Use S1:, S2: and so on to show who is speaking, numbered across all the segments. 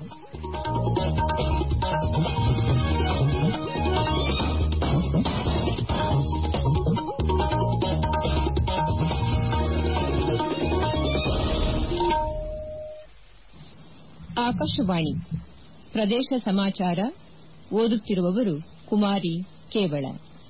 S1: ಆಕಾಶವಾಣಿ ಪ್ರದೇಶ ಸಮಾಚಾರ ಓದುತ್ತಿರುವವರು ಕುಮಾರಿ ಕೇವಳ.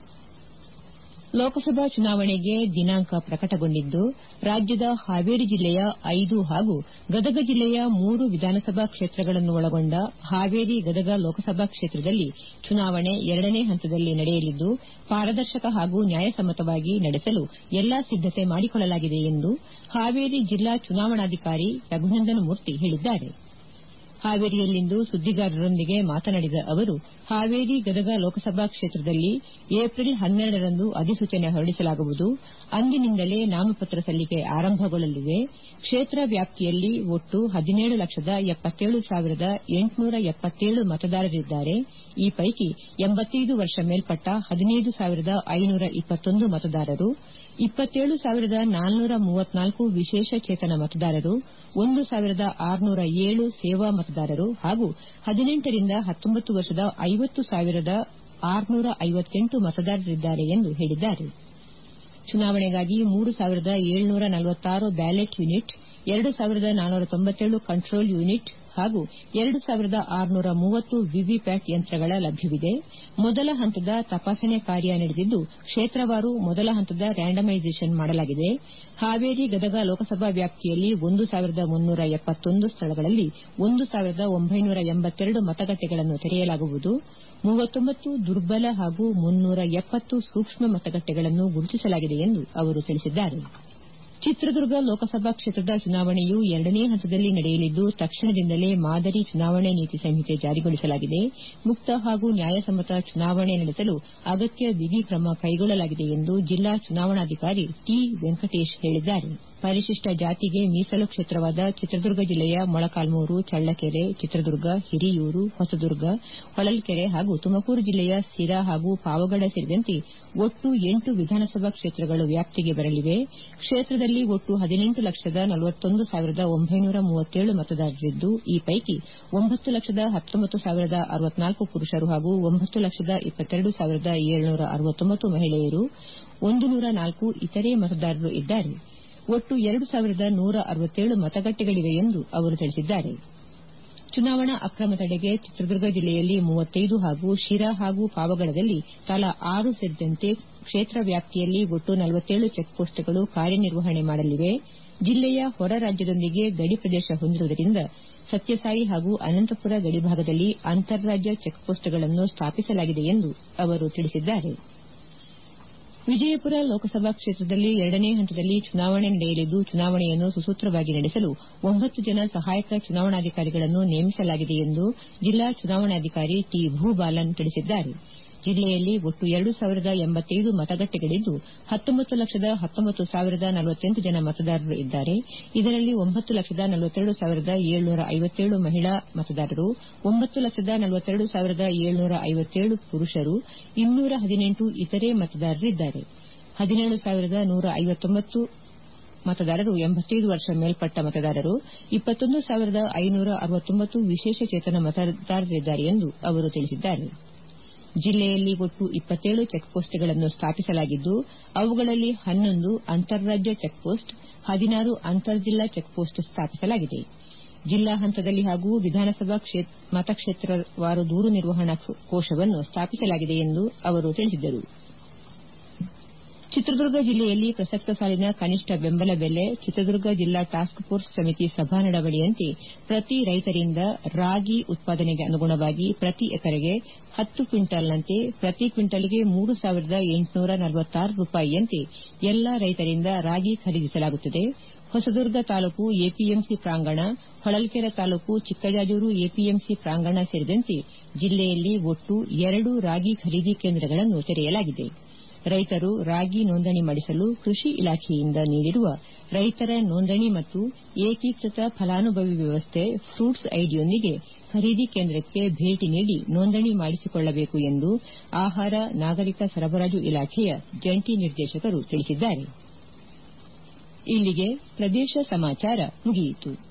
S1: ಲೋಕಸಭಾ ಚುನಾವಣೆಗೆ ದಿನಾಂಕ ಪ್ರಕಟಗೊಂಡಿದ್ದು, ರಾಜ್ಯದ ಹಾವೇರಿ ಜಿಲ್ಲೆಯ 5 ಹಾಗೂ ಗದಗ ಜಿಲ್ಲೆಯ 3 ವಿಧಾನಸಭಾ ಕ್ಷೇತ್ರಗಳನ್ನು ಒಳಗೊಂಡ ಹಾವೇರಿ ಗದಗ ಲೋಕಸಭಾ ಕ್ಷೇತ್ರದಲ್ಲಿ ಚುನಾವಣೆ 2ನೇ ಹಂತದಲ್ಲಿ ನಡೆಯಲಿದ್ದು, ಪಾರದರ್ಶಕ ಹಾಗೂ ನ್ಯಾಯಸಮ್ಮತವಾಗಿ ನಡೆಸಲು ಎಲ್ಲಾ ಸಿದ್ದತೆ ಮಾಡಿಕೊಳ್ಳಲಾಗಿದೆ ಎಂದು ಹಾವೇರಿ ಜಿಲ್ಲಾ ಚುನಾವಣಾಧಿಕಾರಿ ರಘುನಂದನ ಮೂರ್ತಿ ಹೇಳಿದ್ದಾರೆ. ಹಾವೇರಿಯಲ್ಲಿಂದು ಸುದ್ದಿಗಾರರೊಂದಿಗೆ ಮಾತನಾಡಿದ ಅವರು, ಹಾವೇರಿ ಗದಗ ಲೋಕಸಭಾ ಕ್ಷೇತ್ರದಲ್ಲಿ ಏಪ್ರಿಲ್ 12ರಂದು ಅಧಿಸೂಚನೆ ಹೊರಡಿಸಲಾಗುವುದು. ಅಂದಿನಿಂದಲೇ ನಾಮಪತ್ರ ಸಲ್ಲಿಕೆ ಆರಂಭಗೊಳ್ಳಲಿವೆ. ಕ್ಷೇತ್ರ ವ್ಯಾಪ್ತಿಯಲ್ಲಿ ಒಟ್ಟು 17,77,877 ಮತದಾರರಿದ್ದಾರೆ. ಈ ಪೈಕಿ 85 ವರ್ಷ ಮೇಲ್ಪಟ್ಟ 15,521 ಮತದಾರರು, 27,434 ವಿಶೇಷಚೇತನ ಮತದಾರರು, 1,607 ಸೇವಾ ಮತದಾರರು ಹಾಗೂ 18 ರಿಂದ 19 ವರ್ಷದ 50,658 ಮತದಾರರಿದ್ದಾರೆ ಎಂದು ಹೇಳಿದ್ದಾರೆ. ಚುನಾವಣೆಗಾಗಿ 3,746 ಬ್ಯಾಲೆಟ್ ಯೂನಿಟ್, 2,497 ಕಂಟ್ರೋಲ್ ಯೂನಿಟ್ ಹಾಗೂ 2,630 ವಿವಿಪ್ಯಾಟ್ ಯಂತ್ರಗಳ ಲಭ್ಯವಿದೆ. ಮೊದಲ ಹಂತದ ತಪಾಸಣೆ ಕಾರ್ಯ ನಡೆದಿದ್ದು, ಕ್ಷೇತ್ರವಾರು ಮೊದಲ ಹಂತದ ರ್ಯಾಂಡಮೈಸೇಷನ್ ಮಾಡಲಾಗಿದೆ. ಹಾವೇರಿ ಗದಗ ಲೋಕಸಭಾ ವ್ಯಾಪ್ತಿಯಲ್ಲಿ 1,371 ಸ್ಥಳಗಳಲ್ಲಿ 1,982 ಮತಗಟ್ಟೆಗಳನ್ನು ತೆರೆಯಲಾಗುವುದು. 39 ದುರ್ಬಲ ಹಾಗೂ 370 ಸೂಕ್ಷ್ಮ ಮತಗಟ್ಟೆಗಳನ್ನು ಗುರುತಿಸಲಾಗಿದೆ ಎಂದು ಅವರು ತಿಳಿಸಿದ್ದಾರೆ. ಚಿತ್ರದುರ್ಗ ಲೋಕಸಭಾ ಕ್ಷೇತ್ರದ ಚುನಾವಣೆಯು 2ನೇ ಹಂತದಲ್ಲಿ ನಡೆಯಲಿದ್ದು, ತಕ್ಷಣದಿಂದಲೇ ಮಾದರಿ ಚುನಾವಣೆ ನೀತಿ ಸಂಹಿತೆ ಜಾರಿಗೊಳಿಸಲಾಗಿದೆ. ಮುಕ್ತ ಹಾಗೂ ನ್ಯಾಯಸಮ್ಮತ ಚುನಾವಣೆ ನಡೆಸಲು ಅಗತ್ಯ ಬಿಗಿ ಕ್ರಮ ಕೈಗೊಳ್ಳಲಾಗಿದೆ ಎಂದು ಜಿಲ್ಲಾ ಚುನಾವಣಾಧಿಕಾರಿ ಟಿ. ವೆಂಕಟೇಶ್ ಹೇಳಿದ್ದಾರೆ. ಪರಿಶಿಷ್ಟ ಜಾತಿಗೆ ಮೀಸಲು ಕ್ಷೇತ್ರವಾದ ಚಿತ್ರದುರ್ಗ ಜಿಲ್ಲೆಯ ಮೊಳಕಾಲ್ಮೂರು, ಚಳ್ಳಕೆರೆ, ಚಿತ್ರದುರ್ಗ, ಹಿರಿಯೂರು, ಹೊಸದುರ್ಗ, ಹೊಳಲ್ಕೆರೆ ಹಾಗೂ ತುಮಕೂರು ಜಿಲ್ಲೆಯ ಸಿರಾ ಹಾಗೂ ಪಾವಗಡ ಸೇರಿದಂತೆ ಒಟ್ಟು 8 ವಿಧಾನಸಭಾ ಕ್ಷೇತ್ರಗಳು ವ್ಯಾಪ್ತಿಗೆ ಬರಲಿವೆ. ಕ್ಷೇತ್ರದಲ್ಲಿ ಒಟ್ಟು 18,41,937 ಮತದಾರರಿದ್ದು, ಈ ಪೈಕಿ 9,19,064 ಪುರುಷರು ಹಾಗೂ 9,22,769 ಮಹಿಳೆಯರು, 104 ಇತರೆ ಮತದಾರರು ಇದ್ದಾರೆ. ಒಟ್ಟು 2,167 ಮತಗಟ್ಟೆಗಳಿವೆ ಎಂದು ಅವರು ತಿಳಿಸಿದ್ದಾರೆ. ಚುನಾವಣಾ ಅಕ್ರಮ ತಡೆಗೆ ಚಿತ್ರದುರ್ಗ ಜಿಲ್ಲೆಯಲ್ಲಿ 35 ಹಾಗೂ ಶಿರಾ ಹಾಗೂ ಪಾವಗಡದಲ್ಲಿ ತಲಾ 6 ಸೇರಿದಂತೆ ಕ್ಷೇತ್ರ ವ್ಯಾಪ್ತಿಯಲ್ಲಿ ಒಟ್ಟು 47 ಚೆಕ್ಪೋಸ್ಟ್ಗಳು ಕಾರ್ಯನಿರ್ವಹಣೆ ಮಾಡಲಿವೆ. ಜಿಲ್ಲೆಯ ಹೊರ ರಾಜ್ಯದೊಂದಿಗೆ ಗಡಿ ಪ್ರದೇಶ ಹೊಂದಿರುವುದರಿಂದ ಸತ್ಯಸಾಯಿ ಹಾಗೂ ಅನಂತಪುರ ಗಡಿಭಾಗದಲ್ಲಿ ಅಂತಾರಾಜ್ಯ ಚೆಕ್ಪೋಸ್ಟ್ಗಳನ್ನು ಸ್ಥಾಪಿಸಲಾಗಿದೆ ಎಂದು ಅವರು ತಿಳಿಸಿದ್ದಾರೆ. ವಿಜಯಪುರ ಲೋಕಸಭಾ ಕ್ಷೇತ್ರದಲ್ಲಿ 2ನೇ ಹಂತದಲ್ಲಿ ಚುನಾವಣೆ ನಡೆಯಲಿದ್ದು, ಚುನಾವಣೆಯನ್ನು ಸುಸೂತ್ರವಾಗಿ ನಡೆಸಲು 9 ಜನ ಸಹಾಯಕ ಚುನಾವಣಾಧಿಕಾರಿಗಳನ್ನು ನೇಮಿಸಲಾಗಿದೆ ಎಂದು ಜಿಲ್ಲಾ ಚುನಾವಣಾಧಿಕಾರಿ ಟಿ. ಭೂಬಾಲನ್ ತಿಳಿಸಿದ್ದಾರೆ. ಜಿಲ್ಲೆಯಲ್ಲಿ ಒಟ್ಟು 2,085 ಮತಗಟ್ಟೆಗಳಿದ್ದು, 19,19,048 ಜನ ಮತದಾರರು ಇದ್ದಾರೆ. ಇದರಲ್ಲಿ 9,42,757 ಮಹಿಳಾ ಮತದಾರರು, 9,42,757 ಪುರುಷರು, 218 ಇತರೆ ಮತದಾರರಿದ್ದಾರೆ. 17,159 ಮತದಾರರು 85 ವರ್ಷ ಮೇಲ್ಪಟ್ಟ ಮತದಾರರು, 21,569 ವಿಶೇಷಚೇತನ ಮತದಾರರಿದ್ದಾರೆ ಎಂದು ಅವರು ತಿಳಿಸಿದ್ದಾರೆ. ಜಿಲ್ಲೆಯಲ್ಲಿ ಒಟ್ಟು 27 ಚೆಕ್ಪೋಸ್ಟ್ಗಳನ್ನು ಸ್ಥಾಪಿಸಲಾಗಿದ್ದು, ಅವುಗಳಲ್ಲಿ 11 ಅಂತಾರಾಜ್ಯ ಚೆಕ್ಪೋಸ್ಟ್, 16 ಅಂತರ್ಜಿಲ್ಲಾ ಚೆಕ್ಪೋಸ್ಟ್ ಸ್ಥಾಪಿಸಲಾಗಿದೆ. ಜಿಲ್ಲಾ ಹಂತದಲ್ಲಿ ಹಾಗೂ ವಿಧಾನಸಭಾ ಮತಕ್ಷೇತ್ರವಾರು ದೂರು ನಿರ್ವಹಣಾ ಕೋಶವನ್ನು ಸ್ಥಾಪಿಸಲಾಗಿದೆ ಎಂದು ಅವರು ತಿಳಿಸಿದರು. ಚಿತ್ರದುರ್ಗ ಜಿಲ್ಲೆಯಲ್ಲಿ ಪ್ರಸಕ್ತ ಸಾಲಿನ ಕನಿಷ್ಠ ಬೆಂಬಲ ಬೆಲೆ ಚಿತ್ರದುರ್ಗ ಜಿಲ್ಲಾ ಟಾಸ್ಕ್ ಫೋರ್ಸ್ ಸಮಿತಿ ಸಭಾ ನಡವಳಿಕೆಯಂತೆ ಪ್ರತಿ ರೈತರಿಂದ ರಾಗಿ ಉತ್ಪಾದನೆಗೆ ಅನುಗುಣವಾಗಿ ಪ್ರತಿ ಎಕರೆಗೆ 10 ಕ್ವಿಂಟಾಲ್ನಂತೆ ಪ್ರತಿ ಕ್ವಿಂಟಾಲ್ಗೆ 3,846 ರೂಪಾಯಿಯಂತೆ ಎಲ್ಲಾ ರೈತರಿಂದ ರಾಗಿ ಖರೀದಿಸಲಾಗುತ್ತದೆ. ಹೊಸದುರ್ಗ ತಾಲೂಕು ಎಪಿಎಂಸಿ ಪ್ರಾಂಗಣ, ಹೊಳಲ್ಕೆರೆ ತಾಲೂಕು ಚಿಕ್ಕಜಾಜೂರು ಎಪಿಎಂಸಿ ಪ್ರಾಂಗಣ ಸೇರಿದಂತೆ ಜಿಲ್ಲೆಯಲ್ಲಿ ಒಟ್ಟು 2 ರಾಗಿ ಖರೀದಿ ಕೇಂದ್ರಗಳನ್ನು ತೆರೆಯಲಾಗಿದೆ. ರೈತರು ರಾಗಿ ನೋಂದಣಿ ಮಾಡಿಸಲು ಕೃಷಿ ಇಲಾಖೆಯಿಂದ ನೀಡಿರುವ ರೈತರ ನೋಂದಣಿ ಮತ್ತು ಏಕೀಕೃತ ಫಲಾನುಭವಿ ವ್ಯವಸ್ಥೆ ಫ್ರೂಟ್ಸ್ ಐಡಿಯೊಂದಿಗೆ ಖರೀದಿ ಕೇಂದ್ರಕ್ಕೆ ಭೇಟಿ ನೀಡಿ ನೋಂದಣಿ ಮಾಡಿಸಿಕೊಳ್ಳಬೇಕು ಎಂದು ಆಹಾರ ನಾಗರಿಕ ಸರಬರಾಜು ಇಲಾಖೆಯ ಜಂಟಿ ನಿರ್ದೇಶಕರು ತಿಳಿಸಿದ್ದಾರೆ. ಇಲ್ಲಿಗೆ ಪ್ರದೇಶ ಸಮಾಚಾರ ಮುಗಿಯಿತು.